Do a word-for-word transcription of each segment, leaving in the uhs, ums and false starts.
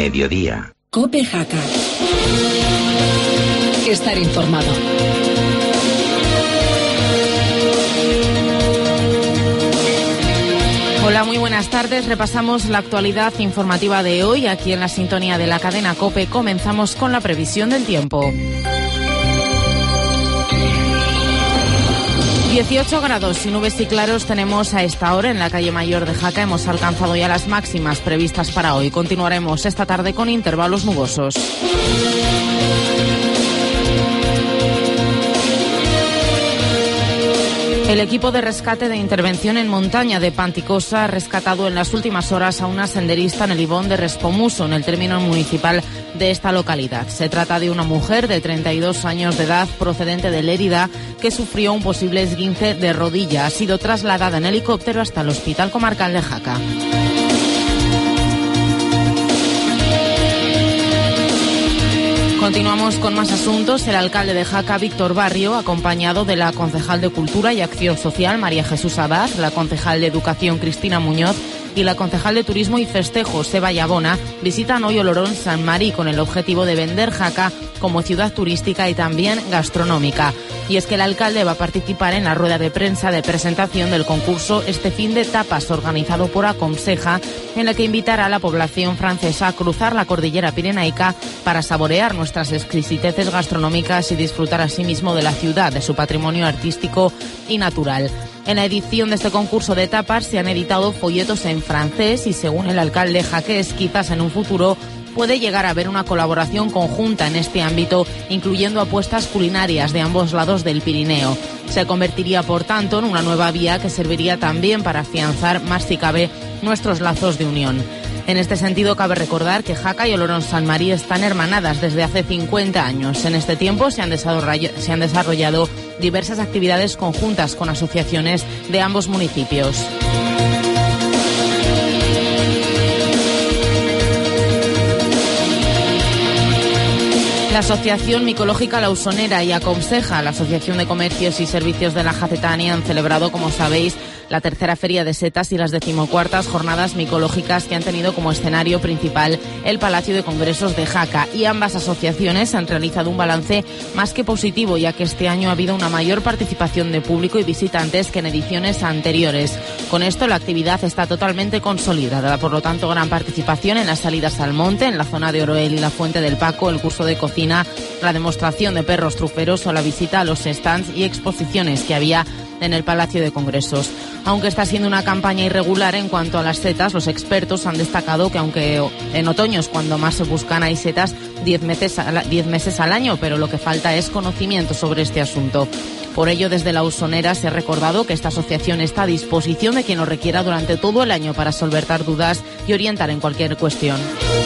mediodía. COPE Jaca. Estar informado. Hola, muy buenas tardes. Repasamos la actualidad informativa de hoy aquí en la sintonía de la cadena COPE. Comenzamos con la previsión del tiempo. dieciocho grados y nubes y claros tenemos a esta hora en la calle Mayor de Jaca. Hemos alcanzado ya las máximas previstas para hoy. Continuaremos esta tarde con intervalos nubosos. El equipo de rescate de intervención en montaña de Panticosa ha rescatado en las últimas horas a una senderista en el ibón de Respomuso, en el término municipal de esta localidad. Se trata de una mujer de treinta y dos años de edad procedente de Lérida que sufrió un posible esguince de rodilla. Ha sido trasladada en helicóptero hasta el Hospital Comarcal de Jaca. Continuamos con más asuntos. El alcalde de Jaca, Víctor Barrio, acompañado de la concejal de Cultura y Acción Social, María Jesús Abad, la concejal de Educación, Cristina Muñoz, y la concejal de Turismo y Festejos, Eva Yabona, visitan hoy Olorón San Mari con el objetivo de vender Jaca como ciudad turística y también gastronómica. Y es que el alcalde va a participar en la rueda de prensa de presentación del concurso Este fin de tapas, organizado por Aconseja, en la que invitará a la población francesa a cruzar la cordillera pirenaica para saborear nuestras exquisiteces gastronómicas y disfrutar asimismo de la ciudad, de su patrimonio artístico y natural. En la edición de este concurso de tapas se han editado folletos en francés y, según el alcalde jaqués, quizás en un futuro puede llegar a haber una colaboración conjunta en este ámbito, incluyendo apuestas culinarias de ambos lados del Pirineo. Se convertiría, por tanto, en una nueva vía que serviría también para afianzar, más si cabe, nuestros lazos de unión. En este sentido, cabe recordar que Jaca y Olorón San Mari están hermanadas desde hace cincuenta años. En este tiempo se han desarrollado, se han desarrollado diversas actividades conjuntas con asociaciones de ambos municipios. La Asociación Micológica La Usonera y Aconseja, la Asociación de Comercios y Servicios de la Jacetania, han celebrado, como sabéis, la tercera Feria de Setas y las decimocuartas Jornadas Micológicas, que han tenido como escenario principal el Palacio de Congresos de Jaca. Y ambas asociaciones han realizado un balance más que positivo, ya que este año ha habido una mayor participación de público y visitantes que en ediciones anteriores. Con esto, la actividad está totalmente consolidada. Por lo tanto, gran participación en las salidas al monte, en la zona de Oroel y la Fuente del Paco, el curso de cocina, la demostración de perros truferos o la visita a los stands y exposiciones que había en el Palacio de Congresos. Aunque está siendo una campaña irregular en cuanto a las setas, los expertos han destacado que aunque en otoño es cuando más se buscan, hay setas diez meses, diez meses al año, pero lo que falta es conocimiento sobre este asunto. Por ello, desde la Usonera se ha recordado que esta asociación está a disposición de quien lo requiera durante todo el año para solventar dudas y orientar en cualquier cuestión.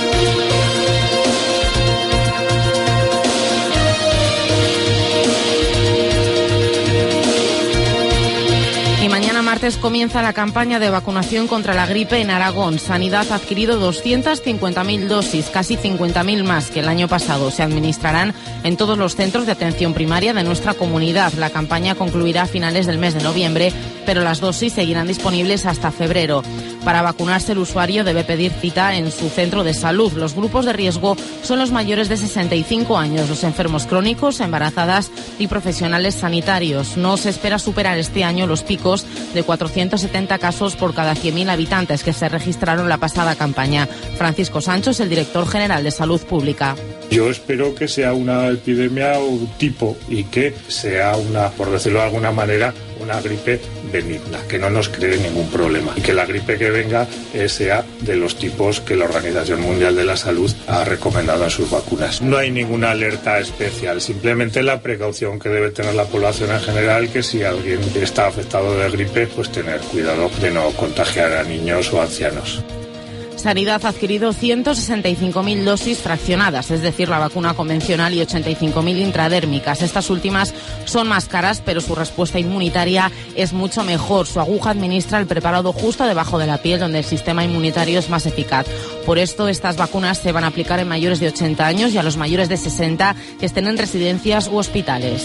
Y mañana martes comienza la campaña de vacunación contra la gripe en Aragón. Sanidad ha adquirido doscientas cincuenta mil dosis, casi cincuenta mil más que el año pasado. Se administrarán en todos los centros de atención primaria de nuestra comunidad. La campaña concluirá a finales del mes de noviembre, pero las dosis seguirán disponibles hasta febrero. Para vacunarse, el usuario debe pedir cita en su centro de salud. Los grupos de riesgo son los mayores de sesenta y cinco años, los enfermos crónicos, embarazadas y profesionales sanitarios. No se espera superar este año los picos de cuatrocientos setenta casos por cada cien mil habitantes que se registraron la pasada campaña. Francisco Sancho es el director general de Salud Pública. Yo espero que sea una epidemia tipo y que sea una, por decirlo de alguna manera, una gripe benigna, que no nos cree ningún problema y que la gripe que venga eh, sea de los tipos que la Organización Mundial de la Salud ha recomendado en sus vacunas. No hay ninguna alerta especial, simplemente la precaución que debe tener la población en general, que si alguien está afectado de gripe, pues tener cuidado de no contagiar a niños o ancianos. Sanidad ha adquirido ciento sesenta y cinco mil dosis fraccionadas, es decir, la vacuna convencional, y ochenta y cinco mil intradérmicas. Estas últimas son más caras, pero su respuesta inmunitaria es mucho mejor. Su aguja administra el preparado justo debajo de la piel, donde el sistema inmunitario es más eficaz. Por esto, estas vacunas se van a aplicar en mayores de ochenta años y a los mayores de sesenta que estén en residencias u hospitales.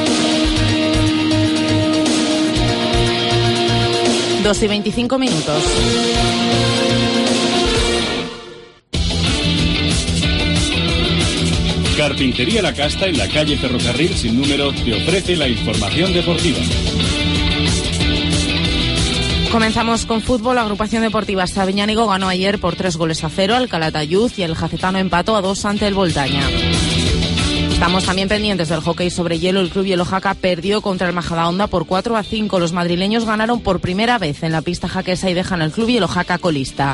dos y veinticinco minutos. Carpintería La Casta, en la calle Ferrocarril sin número, te ofrece la información deportiva. Comenzamos con fútbol. La agrupación deportiva Sabiñánigo ganó ayer por tres goles a cero al Calatayud y el Jacetano empató a dos ante el Voltaña. Estamos también pendientes del hockey sobre hielo. El Club Hielo Jaca perdió contra el Majadahonda por cuatro a cinco. Los madrileños ganaron por primera vez en la pista jaquesa y dejan al Club Hielo Jaca colista.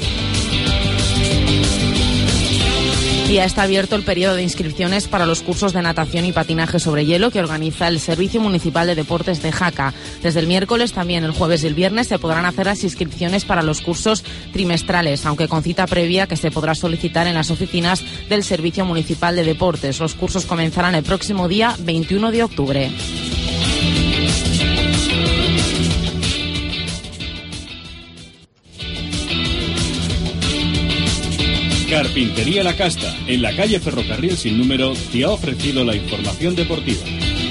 Ya está abierto el periodo de inscripciones para los cursos de natación y patinaje sobre hielo que organiza el Servicio Municipal de Deportes de Jaca. Desde el miércoles, también el jueves y el viernes, se podrán hacer las inscripciones para los cursos trimestrales, aunque con cita previa que se podrá solicitar en las oficinas del Servicio Municipal de Deportes. Los cursos comenzarán el próximo día veintiuno de octubre. Carpintería La Casta, en la calle Ferrocarril sin número, te ha ofrecido la información deportiva.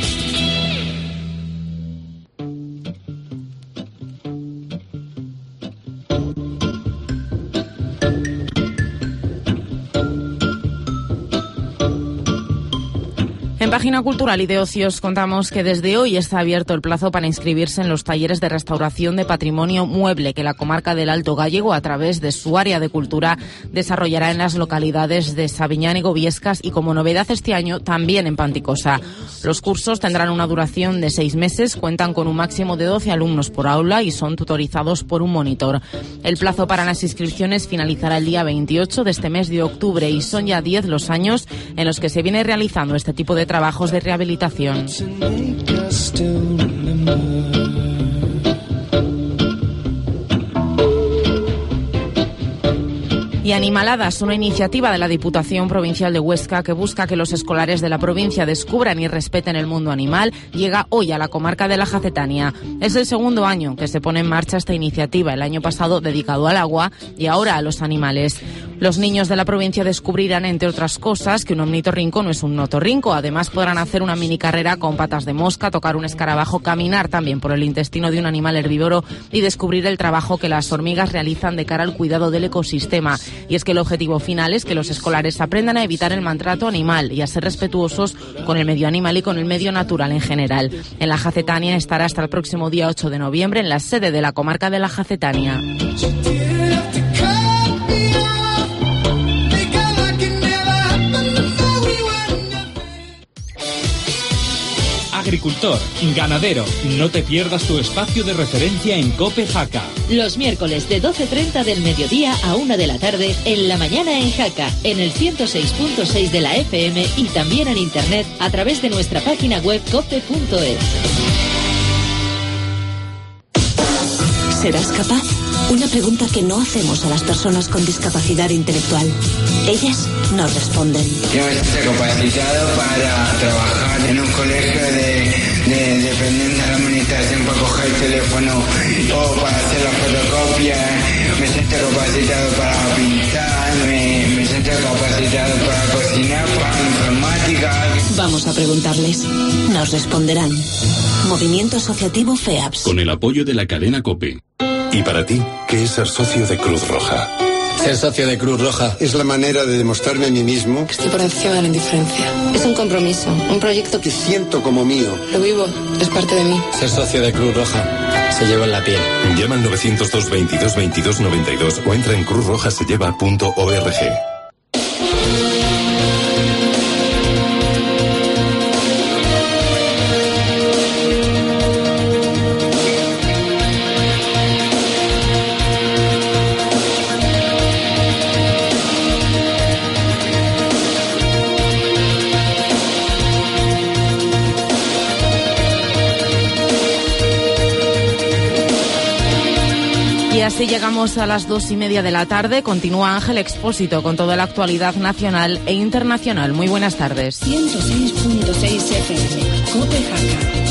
En Página Cultural y de Ocios contamos que desde hoy está abierto el plazo para inscribirse en los talleres de restauración de patrimonio mueble que la comarca del Alto Gállego, a través de su área de cultura, desarrollará en las localidades de Sabiñánigo, Viescas y, como novedad este año, también en Panticosa. Los cursos tendrán una duración de seis meses, cuentan con un máximo de doce alumnos por aula y son tutorizados por un monitor. El plazo para las inscripciones finalizará el día veintiocho de este mes de octubre y son ya diez los años en los que se viene realizando este tipo de trabajos de rehabilitación. Y Animaladas, una iniciativa de la Diputación Provincial de Huesca que busca que los escolares de la provincia descubran y respeten el mundo animal, llega hoy a la comarca de la Jacetania. Es el segundo año que se pone en marcha esta iniciativa, el año pasado dedicado al agua y ahora a los animales. Los niños de la provincia descubrirán, entre otras cosas, que un ornitorrinco no es un notorrinco. Además, podrán hacer una mini carrera con patas de mosca, tocar un escarabajo, caminar también por el intestino de un animal herbívoro y descubrir el trabajo que las hormigas realizan de cara al cuidado del ecosistema. Y es que el objetivo final es que los escolares aprendan a evitar el maltrato animal y a ser respetuosos con el medio animal y con el medio natural en general. En la Jacetania estará hasta el próximo día ocho de noviembre en la sede de la comarca de la Jacetania. Agricultor, ganadero, no te pierdas tu espacio de referencia en COPE Jaca. Los miércoles de doce treinta del mediodía a una de la tarde, en la mañana en Jaca, en el ciento seis punto seis de la F M y también en internet a través de nuestra página web cope punto es. ¿Serás capaz? Una pregunta que no hacemos a las personas con discapacidad intelectual. Ellas nos responden. Yo estoy capacitado para trabajar en un colegio de, de dependencia de la administración para coger el teléfono o para hacer la fotocopia. Me siento capacitado para pintar, me, me siento capacitado para cocinar, para informática. Vamos a preguntarles. Nos responderán. Movimiento Asociativo FEAPS. Con el apoyo de la cadena COPE. ¿Y para ti, qué es ser socio de Cruz Roja? Ser socio de Cruz Roja es la manera de demostrarme a mí mismo que estoy por encima de la indiferencia. Es un compromiso, un proyecto que siento como mío. Lo vivo, es parte de mí. Ser socio de Cruz Roja se lleva en la piel. Llama al novecientos dos veintidós veintidós noventa y dos o entra en cruz roja se lleva punto org. Y así llegamos a las dos y media de la tarde. Continúa Ángel Expósito con toda la actualidad nacional e internacional. Muy buenas tardes. ciento seis punto seis F M, COPE Jaca.